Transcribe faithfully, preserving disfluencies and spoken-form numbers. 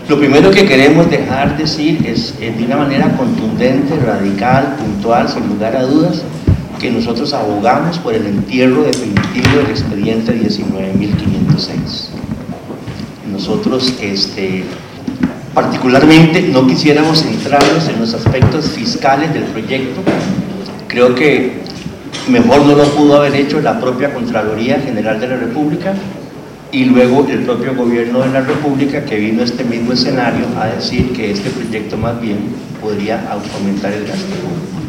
Lo primero que queremos dejar decir es, eh, de una manera contundente, radical, puntual, sin lugar a dudas, que nosotros abogamos por el entierro definitivo del expediente diecinueve mil quinientos seis. Nosotros, este, particularmente, no quisiéramos centrarnos en los aspectos fiscales del proyecto. Creo que mejor no lo pudo haber hecho la propia Contraloría General de la República y luego el propio Gobierno de la República, que vino a este mismo escenario a decir que este proyecto más bien podría aumentar el gasto público.